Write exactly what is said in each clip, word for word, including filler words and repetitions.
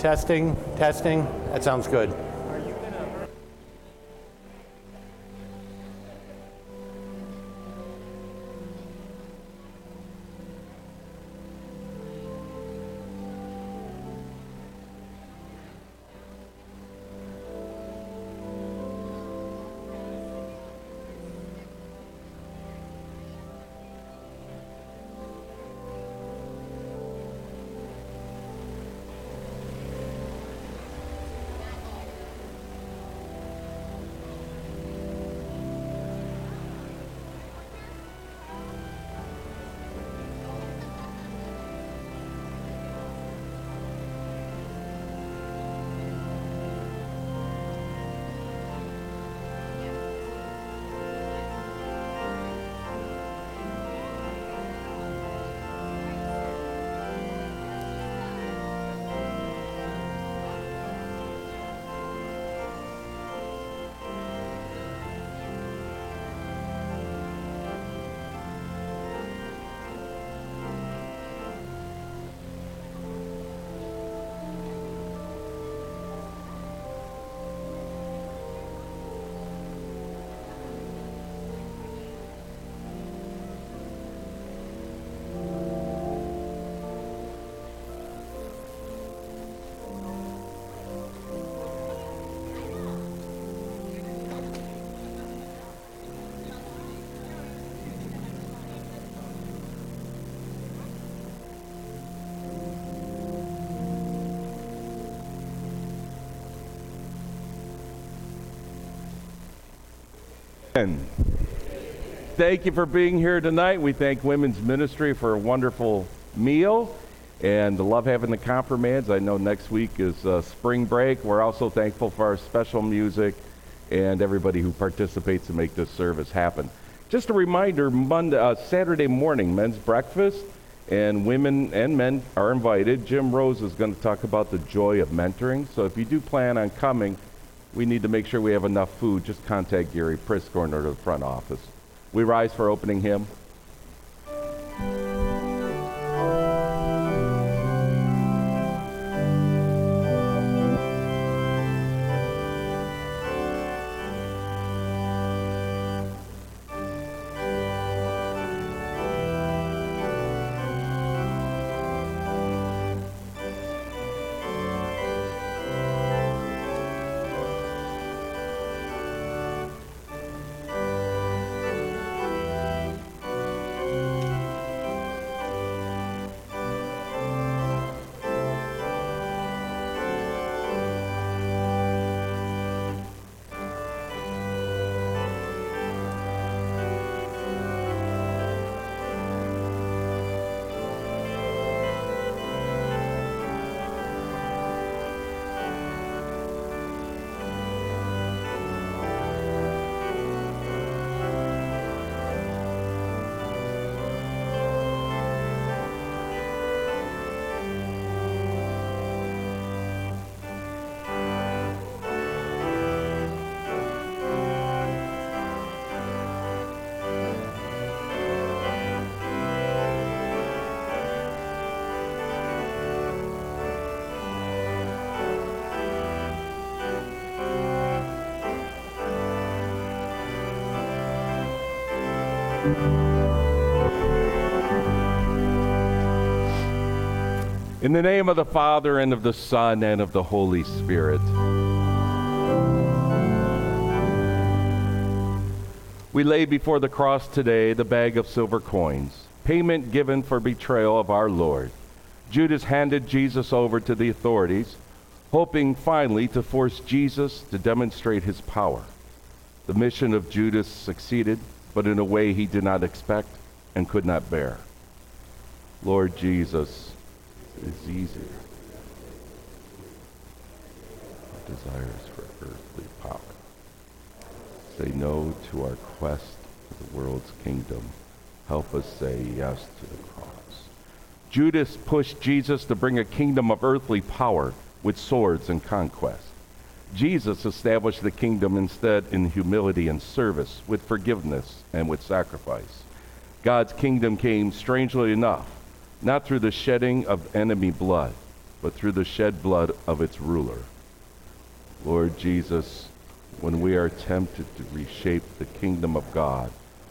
Testing, testing. That sounds good. Thank you for being here tonight. We thank Women's Ministry for a wonderful meal and love having the confirmands. I know next week is uh, spring break. We're also thankful for our special music and everybody who participates to make this service happen. Just a reminder, Monday, uh, Saturday morning, men's breakfast, and women and men are invited. Jim Rose is going to talk about the joy of mentoring. So if you do plan on coming, we need to make sure we have enough food. Just contact Gary Priscorn or the front office. We rise for opening hymn. In the name of the Father, and of the Son, and of the Holy Spirit. We lay before the cross today the bag of silver coins, payment given for betrayal of our Lord. Judas handed Jesus over to the authorities, hoping finally to force Jesus to demonstrate his power. The mission of Judas succeeded, but in a way he did not expect and could not bear. Lord Jesus, is easier. Desires for earthly power. Say no to our quest for the world's kingdom. Help us say yes to the cross. Judas pushed Jesus to bring a kingdom of earthly power with swords and conquest. Jesus established the kingdom instead in humility and service, with forgiveness and with sacrifice. God's kingdom came, strangely enough, not through the shedding of enemy blood, but through the shed blood of its ruler. Lord Jesus, when we are tempted to reshape the kingdom of God,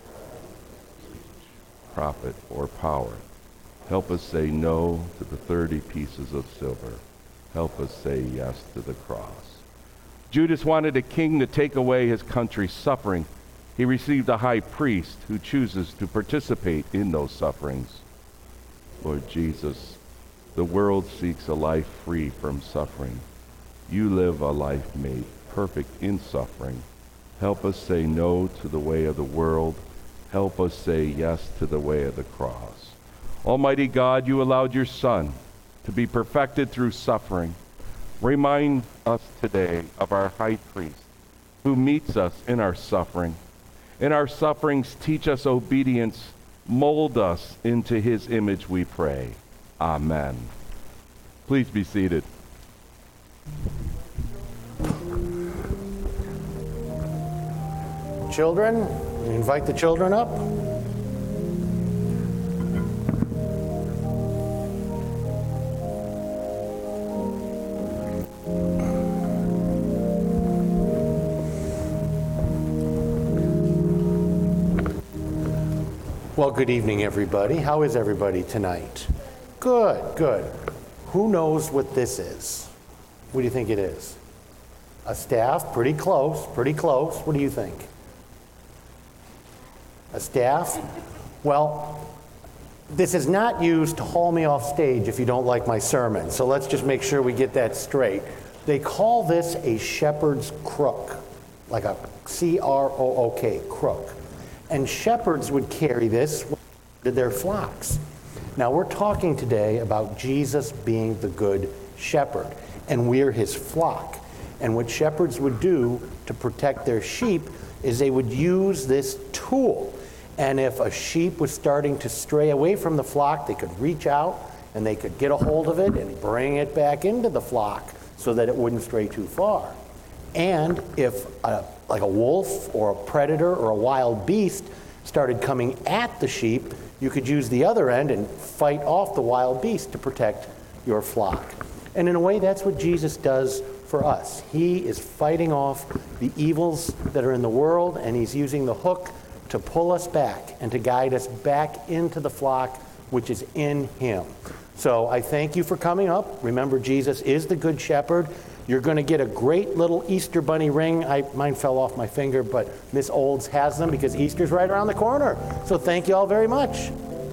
profit, or power, help us say no to the thirty pieces of silver. Help us say yes to the cross. Judas wanted a king to take away his country's suffering. He received a high priest who chooses to participate in those sufferings. Lord Jesus, the world seeks a life free from suffering. You live a life made perfect in suffering. Help us say no to the way of the world. Help us say yes to the way of the cross. Almighty God, you allowed your Son to be perfected through suffering. Remind us today of our high priest who meets us in our suffering. In our sufferings, teach us obedience. Mold us into his image, we pray. Amen. Please be seated. Children, invite the children up. Well, good evening, everybody. How is everybody tonight? Good, good. Who knows what this is? What do you think it is? A staff? Pretty close, pretty close. What do you think? A staff? Well, this is not used to haul me off stage if you don't like my sermon, so let's just make sure we get that straight. They call this a shepherd's crook, like a C R O O K, crook. And shepherds would carry this to their flocks. Now, we're talking today about Jesus being the good shepherd, and we're his flock. And what shepherds would do to protect their sheep is they would use this tool. And if a sheep was starting to stray away from the flock, they could reach out and they could get a hold of it and bring it back into the flock so that it wouldn't stray too far. And if a, like a wolf or a predator or a wild beast started coming at the sheep, you could use the other end and fight off the wild beast to protect your flock. And in a way, that's what Jesus does for us. He is fighting off the evils that are in the world, and he's using the hook to pull us back and to guide us back into the flock which is in him. So I thank you for coming up. Remember, Jesus is the good shepherd. You're going to get a great little Easter bunny ring. I, mine fell off my finger, but Miss Olds has them because Easter's right around the corner. So thank you all very much.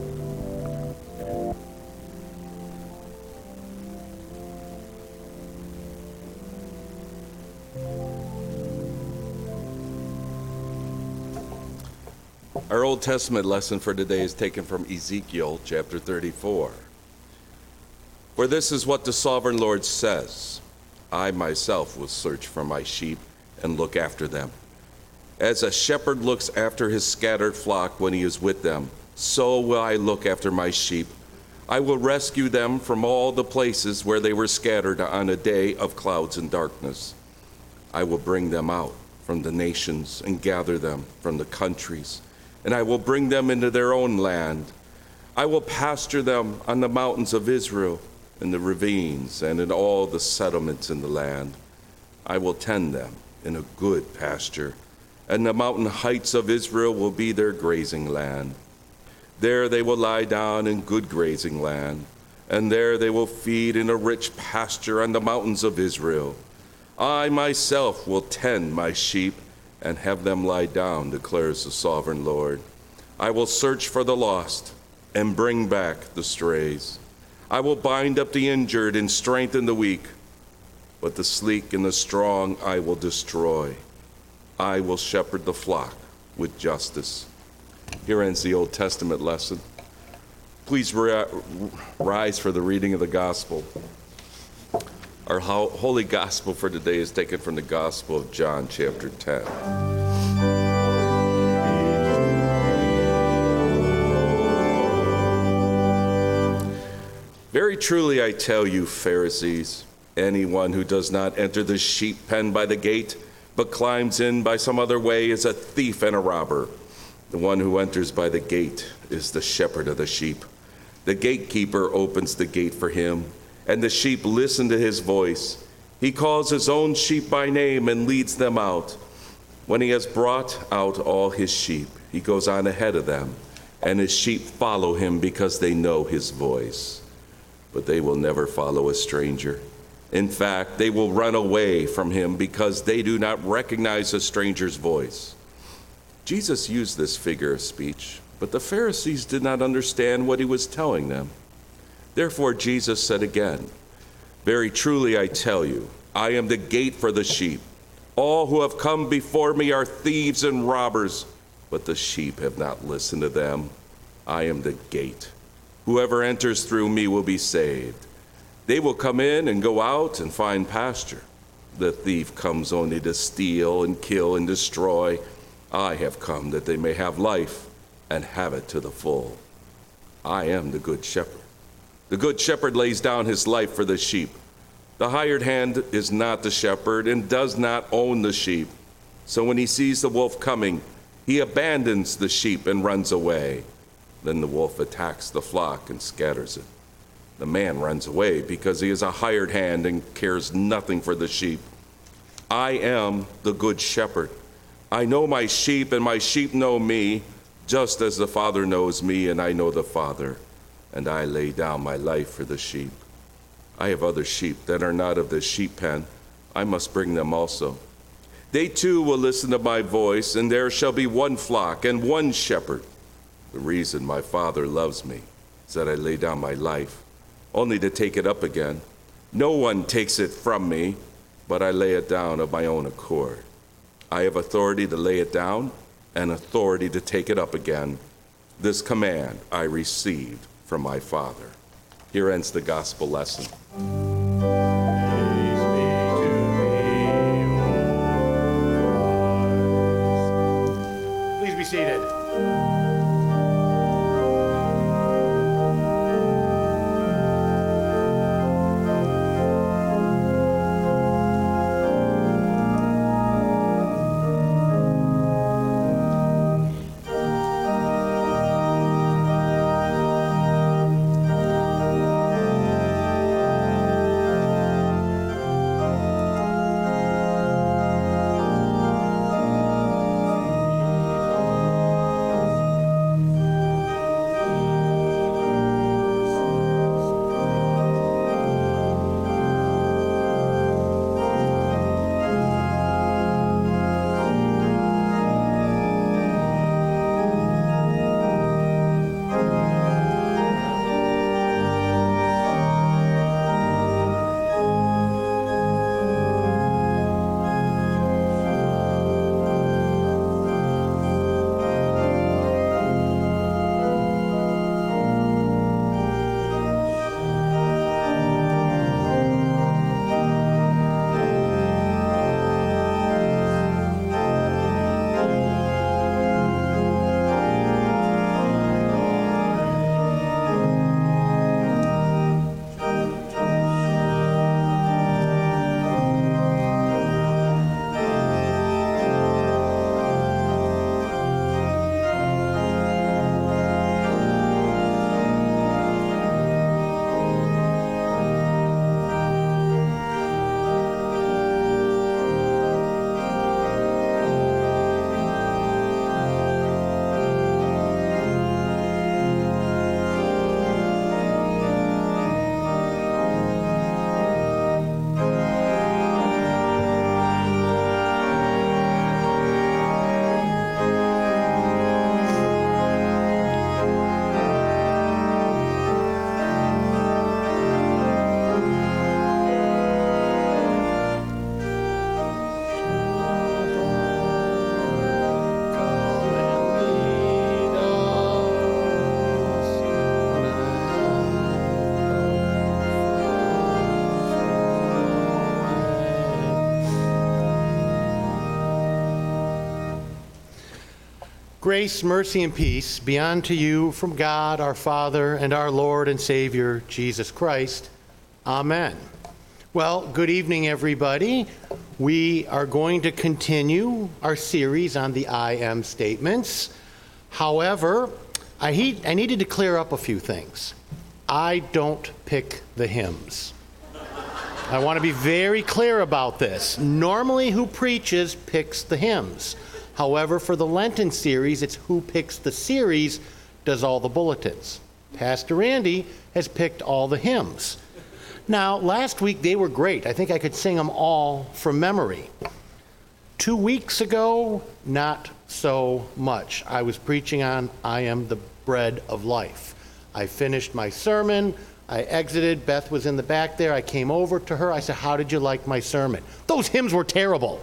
Our Old Testament lesson for today is taken from Ezekiel chapter thirty-four. For this is what the sovereign Lord says: I myself will search for my sheep and look after them. As a shepherd looks after his scattered flock when he is with them, so will I look after my sheep. I will rescue them from all the places where they were scattered on a day of clouds and darkness. I will bring them out from the nations and gather them from the countries, and I will bring them into their own land. I will pasture them on the mountains of Israel, in the ravines, and in all the settlements in the land. I will tend them in a good pasture, and the mountain heights of Israel will be their grazing land. There they will lie down in good grazing land, and there they will feed in a rich pasture on the mountains of Israel. I myself will tend my sheep and have them lie down, declares the sovereign Lord. I will search for the lost and bring back the strays. I will bind up the injured and strengthen the weak, but the sleek and the strong I will destroy. I will shepherd the flock with justice. Here ends the Old Testament lesson. Please ri- rise for the reading of the gospel. Our ho- holy gospel for today is taken from the Gospel of John, chapter ten. Very truly I tell you, Pharisees, anyone who does not enter the sheep pen by the gate, but climbs in by some other way, is a thief and a robber. The one who enters by the gate is the shepherd of the sheep. The gatekeeper opens the gate for him, and the sheep listen to his voice. He calls his own sheep by name and leads them out. When he has brought out all his sheep, he goes on ahead of them, and his sheep follow him because they know his voice. But they will never follow a stranger. In fact, they will run away from him because they do not recognize a stranger's voice. Jesus used this figure of speech, but the Pharisees did not understand what he was telling them. Therefore, Jesus said again, "Very truly I tell you, I am the gate for the sheep. All who have come before me are thieves and robbers, but the sheep have not listened to them. I am the gate. Whoever enters through me will be saved. They will come in and go out and find pasture. The thief comes only to steal and kill and destroy. I have come that they may have life and have it to the full. I am the good shepherd. The good shepherd lays down his life for the sheep. The hired hand is not the shepherd and does not own the sheep. So when he sees the wolf coming, he abandons the sheep and runs away. Then the wolf attacks the flock and scatters it. The man runs away because he is a hired hand and cares nothing for the sheep. I am the good shepherd. I know my sheep, and my sheep know me, just as the Father knows me, and I know the Father, and I lay down my life for the sheep. I have other sheep that are not of this sheep pen. I must bring them also. They too will listen to my voice, and there shall be one flock and one shepherd. The reason my Father loves me is that I lay down my life, only to take it up again. No one takes it from me, but I lay it down of my own accord. I have authority to lay it down and authority to take it up again. This command I received from my Father." Here ends the gospel lesson. Please be seated. Grace, mercy, and peace be unto you from God our Father and our Lord and Savior, Jesus Christ. Amen. Well, good evening, everybody. We are going to continue our series on the I am statements. However, I, he- I needed to clear up a few things. I don't pick the hymns. I want to be very clear about this. Normally, who preaches picks the hymns. However, for the Lenten series, it's who picks the series does all the bulletins. Pastor Andy has picked all the hymns. Now, last week they were great. I think I could sing them all from memory. Two weeks ago, not so much. I was preaching on I am the bread of life. I finished my sermon. I exited. Beth was in the back there. I came over to her. I said, how did you like my sermon? Those hymns were terrible.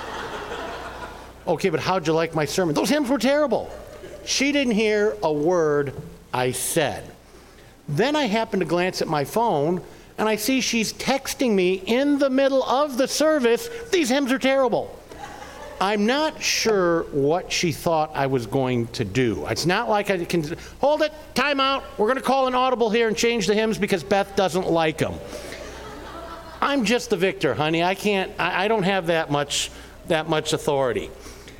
Okay, but how'd you like my sermon? Those hymns were terrible. She didn't hear a word I said. Then I happened to glance at my phone, and I see she's texting me in the middle of the service, these hymns are terrible. I'm not sure what she thought I was going to do. It's not like I can, hold it, time out, we're going to call an audible here and change the hymns because Beth doesn't like them. I'm just the victor, honey. I can't, I, I don't have that much, that much authority.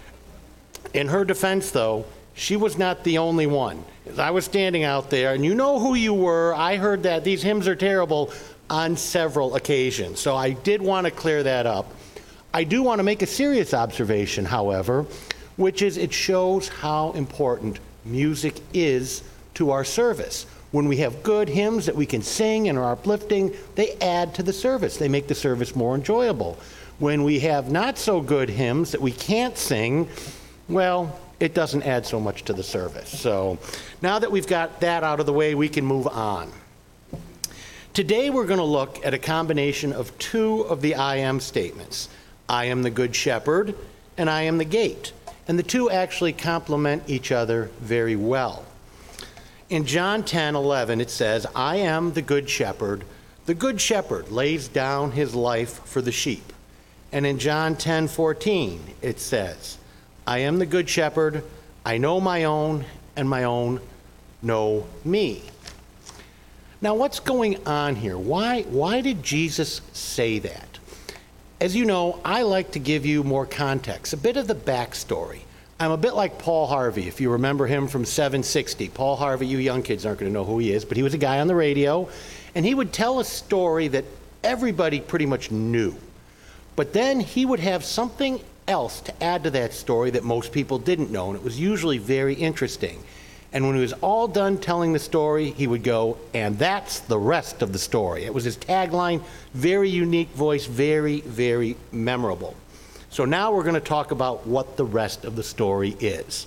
In her defense, though, she was not the only one. As I was standing out there, and you know who you were, I heard that these hymns are terrible on several occasions. So I did want to clear that up. I do want to make a serious observation, however, which is it shows how important music is to our service. When we have good hymns that we can sing and are uplifting, they add to the service. They make the service more enjoyable. When we have not so good hymns that we can't sing, well, it doesn't add so much to the service. So now that we've got that out of the way, we can move on. Today we're going to look at a combination of two of the I am statements. I am the good shepherd, and I am the gate. And the two actually complement each other very well. In John ten eleven, it says, I am the good shepherd. The good shepherd lays down his life for the sheep. And in John ten fourteen, it says, I am the good shepherd. I know my own, and my own know me. Now, what's going on here? Why, why did Jesus say that? As you know, I like to give you more context, a bit of the backstory. I'm a bit like Paul Harvey, if you remember him from seven sixty. Paul Harvey, you young kids aren't going to know who he is, but he was a guy on the radio, and he would tell a story that everybody pretty much knew. But then he would have something else to add to that story that most people didn't know, and it was usually very interesting. And when he was all done telling the story, he would go, and that's the rest of the story. It was his tagline, very unique voice, very, very memorable. So now we're going to talk about what the rest of the story is.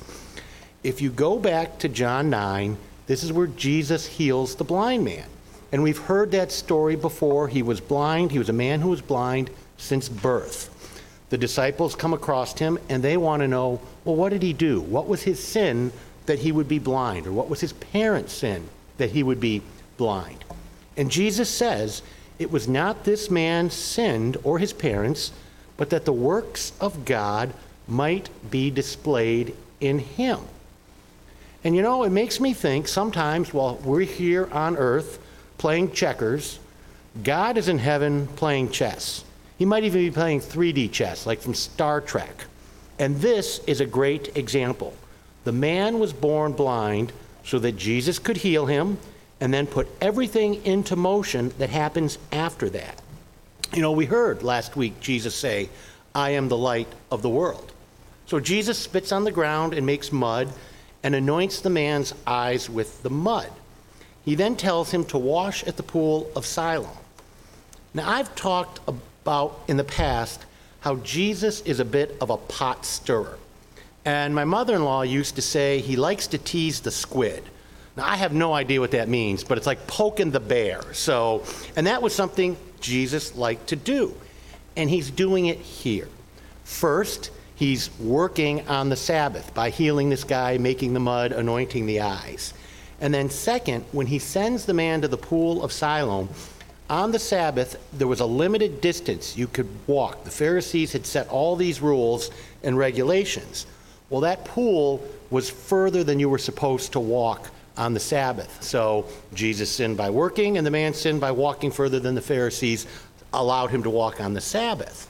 If you go back to John nine, this is where Jesus heals the blind man. And we've heard that story before. He was blind. He was a man who was blind since birth. The disciples come across him, and they want to know, well, what did he do? What was his sin that he would be blind? Or what was his parents' sin that he would be blind? And Jesus says, it was not this man sinned or his parents, but that the works of God might be displayed in him. And you know, it makes me think sometimes while we're here on earth playing checkers, God is in heaven playing chess. He might even be playing three D chess, like from Star Trek. And this is a great example. The man was born blind so that Jesus could heal him and then put everything into motion that happens after that. You know, we heard last week Jesus say, I am the light of the world. So Jesus spits on the ground and makes mud and anoints the man's eyes with the mud. He then tells him to wash at the pool of Siloam. Now, I've talked about in the past how Jesus is a bit of a pot stirrer. And my mother-in-law used to say he likes to tease the squid. Now, I have no idea what that means, but it's like poking the bear. So, and that was something Jesus liked to do. And he's doing it here. First, he's working on the Sabbath by healing this guy, making the mud, anointing the eyes. And then second, when he sends the man to the pool of Siloam, on the Sabbath, there was a limited distance you could walk. The Pharisees had set all these rules and regulations. Well, that pool was further than you were supposed to walk on the Sabbath. So Jesus sinned by working, and the man sinned by walking further than the Pharisees allowed him to walk on the Sabbath.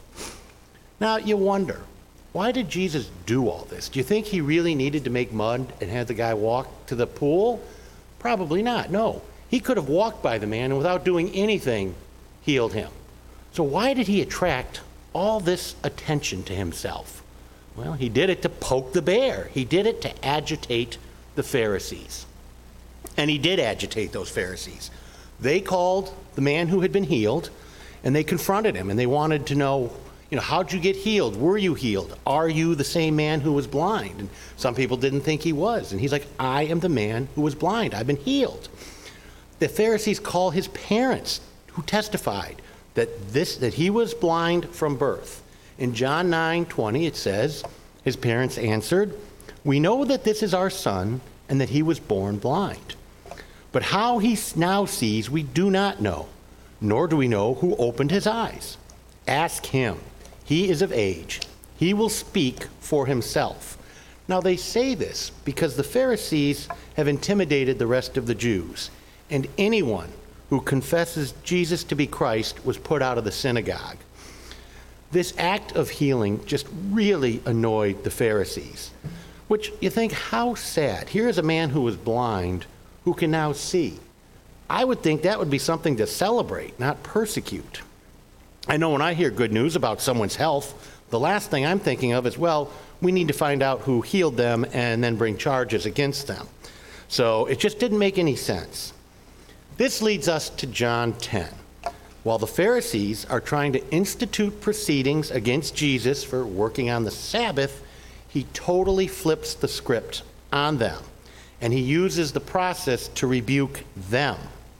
Now, you wonder, why did Jesus do all this? Do you think he really needed to make mud and have the guy walk to the pool? Probably not, no. He could have walked by the man and without doing anything, healed him. So why did he attract all this attention to himself? Well, he did it to poke the bear. He did it to agitate the Pharisees. And he did agitate those Pharisees. They called the man who had been healed, and they confronted him, and they wanted to know, you know, how'd you get healed? Were you healed? Are you the same man who was blind? And some people didn't think he was. And he's like, I am the man who was blind. I've been healed. The Pharisees call his parents, who testified that this that he was blind from birth. In John nine twenty, it says, his parents answered, we know that this is our son and that he was born blind. But how he now sees, we do not know, nor do we know who opened his eyes. Ask him. He is of age. He will speak for himself. Now they say this because the Pharisees have intimidated the rest of the Jews, and anyone who confesses Jesus to be Christ was put out of the synagogue. This act of healing just really annoyed the Pharisees, which you think, how sad. Here is a man who was blind who can now see. I would think that would be something to celebrate, not persecute. I know when I hear good news about someone's health, the last thing I'm thinking of is, well, we need to find out who healed them and then bring charges against them. So it just didn't make any sense. This leads us to John ten. While the Pharisees are trying to institute proceedings against Jesus for working on the Sabbath, he totally flips the script on them, and he uses the process to rebuke them.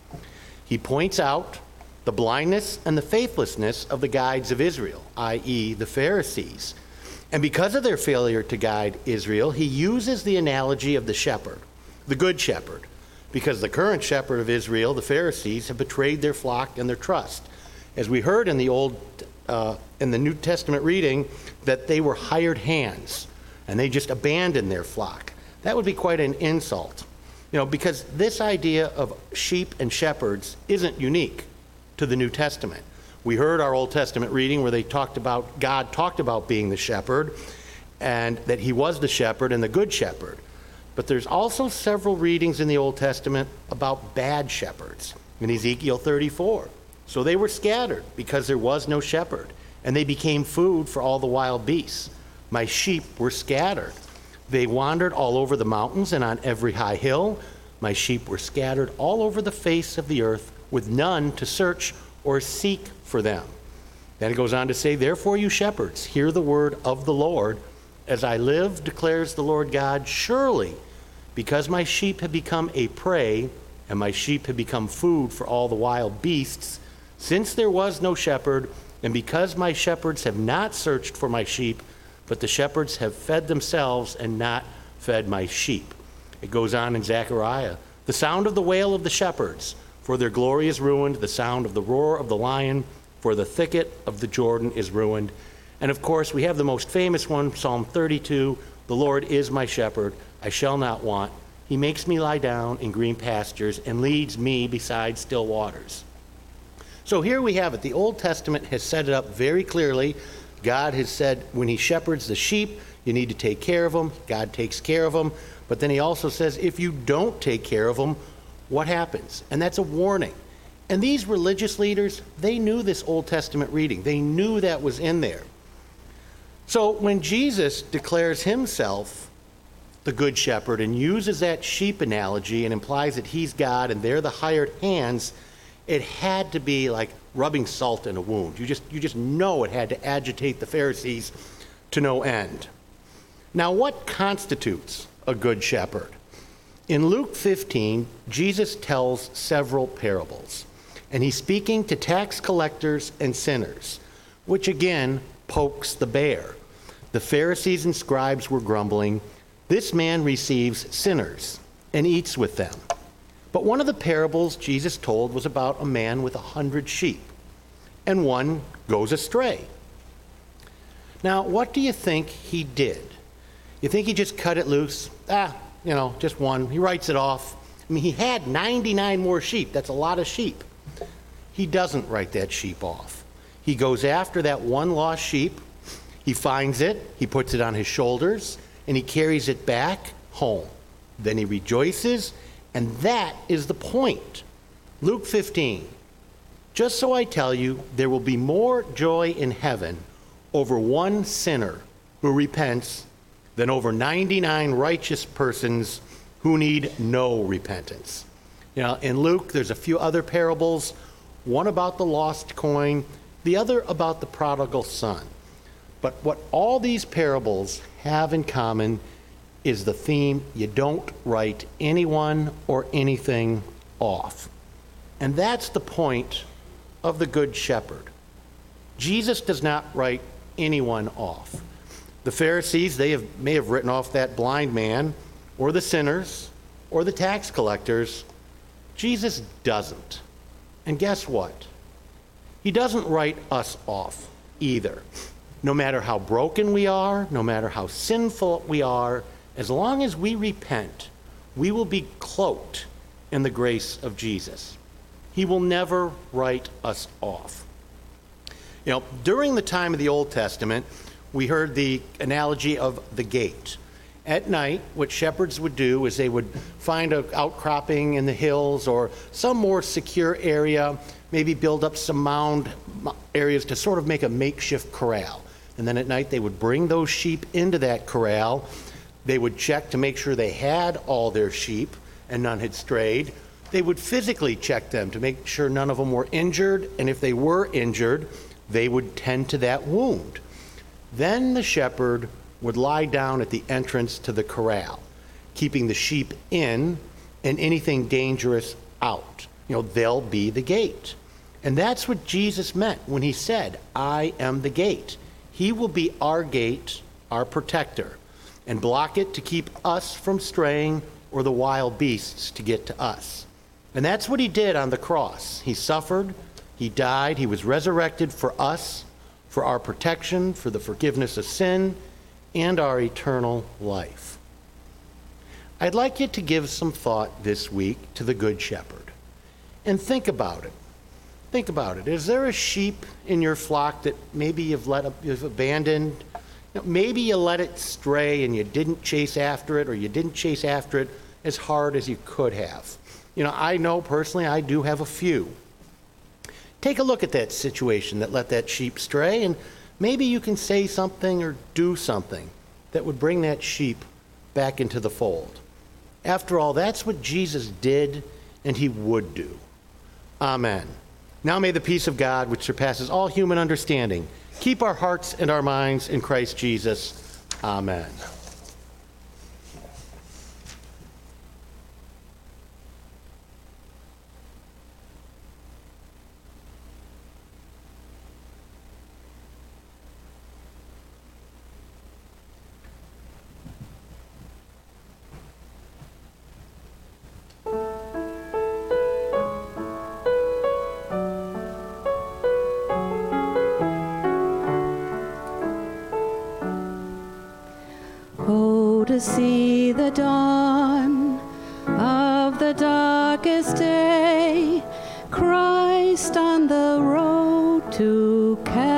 He points out the blindness and the faithlessness of the guides of Israel, that is the Pharisees. And because of their failure to guide Israel, he uses the analogy of the shepherd, the good shepherd, because the current shepherd of Israel, the Pharisees, have betrayed their flock and their trust. As we heard in the Old, uh, in the New Testament reading, that they were hired hands, and they just abandoned their flock. That would be quite an insult, you know, because this idea of sheep and shepherds isn't unique to the New Testament. We heard our Old Testament reading where they talked about, God talked about being the shepherd, and that he was the shepherd and the good shepherd. But there's also several readings in the Old Testament about bad shepherds in Ezekiel thirty-four. So they were scattered because there was no shepherd, and they became food for all the wild beasts. My sheep were scattered. They wandered all over the mountains and on every high hill. My sheep were scattered all over the face of the earth, with none to search or seek for them. Then it goes on to say, therefore, you shepherds, hear the word of the Lord. As I live, declares the Lord God, surely, because my sheep have become a prey, and my sheep have become food for all the wild beasts, since there was no shepherd, and because my shepherds have not searched for my sheep, but the shepherds have fed themselves and not fed my sheep. It goes on in Zechariah, the sound of the wail of the shepherds, for their glory is ruined, the sound of the roar of the lion, for the thicket of the Jordan is ruined. And of course, we have the most famous one, Psalm thirty-two, the Lord is my shepherd, I shall not want. He makes me lie down in green pastures and leads me beside still waters. So here we have it. The Old Testament has set it up very clearly. God has said when he shepherds the sheep, you need to take care of them. God takes care of them. But then he also says if you don't take care of them, what happens? And that's a warning. And these religious leaders, they knew this Old Testament reading. They knew that was in there. So when Jesus declares himself the good shepherd and uses that sheep analogy and implies that he's God and they're the hired hands, it had to be like rubbing salt in a wound. You just, you just know it had to agitate the Pharisees to no end. Now, what constitutes a good shepherd? In Luke fifteen, Jesus tells several parables, and he's speaking to tax collectors and sinners, which again pokes the bear. The Pharisees and scribes were grumbling, this man receives sinners and eats with them. But one of the parables Jesus told was about a man with a hundred sheep, and one goes astray. Now, what do you think he did? You think he just cut it loose? Ah, you know, just one. He writes it off. I mean, he had ninety-nine more sheep. That's a lot of sheep. He doesn't write that sheep off. He goes after that one lost sheep. He finds it. He puts it on his shoulders, and he carries it back home. Then he rejoices. And that is the point. Luke fifteen. Just so I tell you, there will be more joy in heaven over one sinner who repents than over ninety-nine righteous persons who need no repentance. You know, in Luke, there's a few other parables, one about the lost coin, the other about the prodigal son. But what all these parables have in common is the theme: you don't write anyone or anything off. And that's the point of the Good Shepherd. Jesus does not write anyone off. The Pharisees, they have, may have written off that blind man, or the sinners, or the tax collectors. Jesus doesn't. And guess what? He doesn't write us off either. No matter how broken we are, no matter how sinful we are, as long as we repent, we will be cloaked in the grace of Jesus. He will never write us off. You know, during the time of the Old Testament, we heard the analogy of the gate. At night, what shepherds would do is they would find an outcropping in the hills or some more secure area, maybe build up some mound areas to sort of make a makeshift corral. And then at night, they would bring those sheep into that corral. They would check to make sure they had all their sheep and none had strayed. They would physically check them to make sure none of them were injured, and if they were injured, they would tend to that wound. Then the shepherd would lie down at the entrance to the corral, keeping the sheep in and anything dangerous out. You know, they'll be the gate. And that's what Jesus meant when he said, I am the gate. He will be our gate, our protector, and block it to keep us from straying or the wild beasts to get to us. And that's what he did on the cross. He suffered, he died, he was resurrected for us, for our protection, for the forgiveness of sin, and our eternal life. I'd like you to give some thought this week to the Good Shepherd. And think about it. Think about it. Is there a sheep in your flock that maybe you've let up, you've abandoned? You know, maybe you let it stray and you didn't chase after it, or you didn't chase after it as hard as you could have. You know, I know personally I do have a few. Take a look at that situation that let that sheep stray, and maybe you can say something or do something that would bring that sheep back into the fold. After all, that's what Jesus did and he would do. Amen. Now may the peace of God, which surpasses all human understanding, keep our hearts and our minds in Christ Jesus. Amen. To see the dawn of the darkest day, Christ on the road to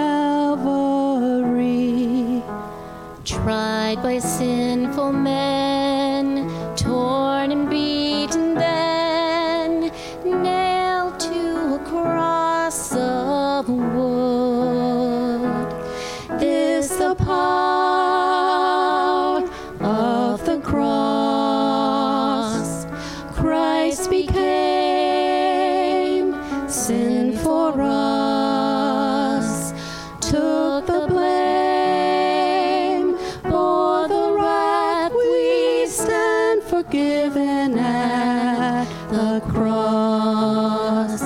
Calvary. Tried by sinful men, torn and beaten then, nailed to a cross of wood. This the power of the cross. Christ became sin for us, took the blame, bore the wrath, we stand forgiven at the cross.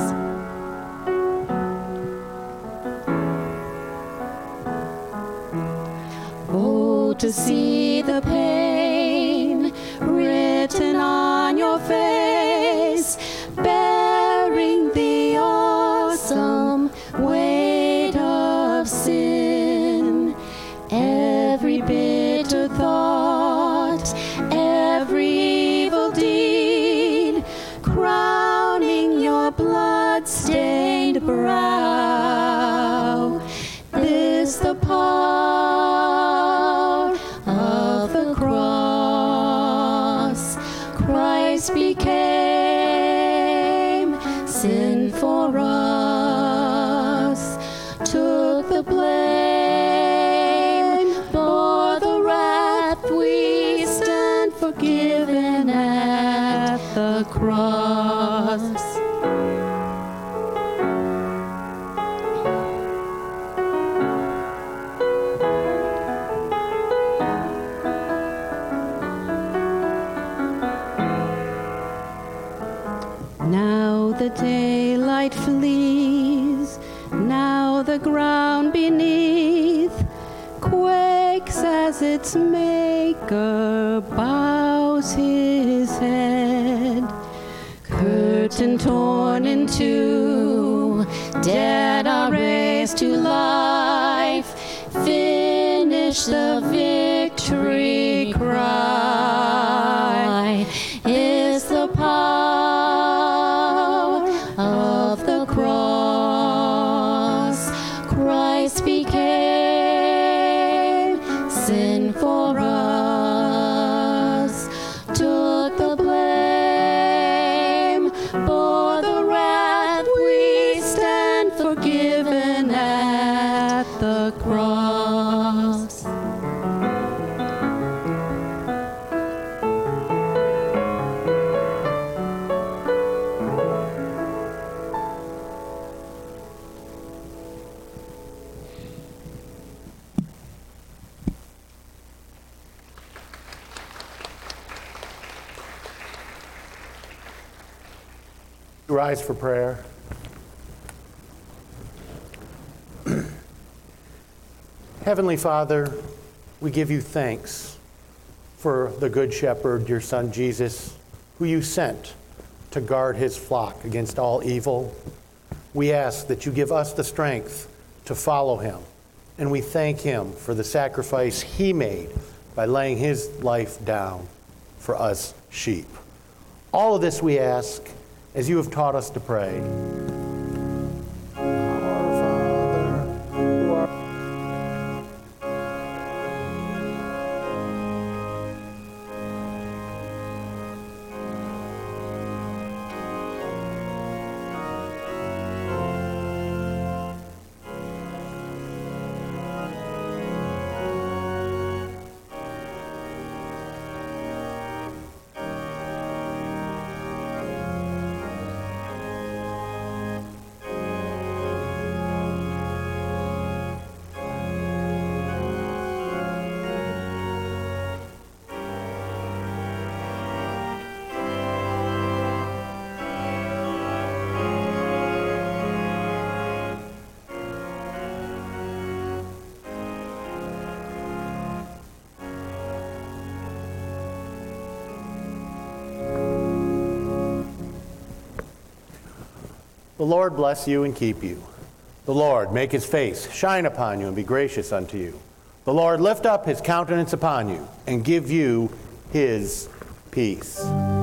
Oh, to see the pain written on your face, bearing the awesome weight of sin. Every bitter thought, every evil deed, crowning your blood-stained brow. This the power of the cross. Christ became sin for us. the cross. Now the daylight flees, now the ground beneath quakes as its maker bows his head. Curtain torn in two, dead are raised to life, finish the victory cry. Is the power of the cross. Christ became sin for us, took the blame, bore the wrath. We stand forgiven at the cross. Rise for prayer. Heavenly Father, we give you thanks for the Good Shepherd, your Son Jesus, who you sent to guard his flock against all evil. We ask that you give us the strength to follow him, and we thank him for the sacrifice he made by laying his life down for us sheep. All of this we ask as you have taught us to pray. Our Father, who art The Lord bless you and keep you. The Lord make his face shine upon you and be gracious unto you. The Lord lift up his countenance upon you and give you his peace.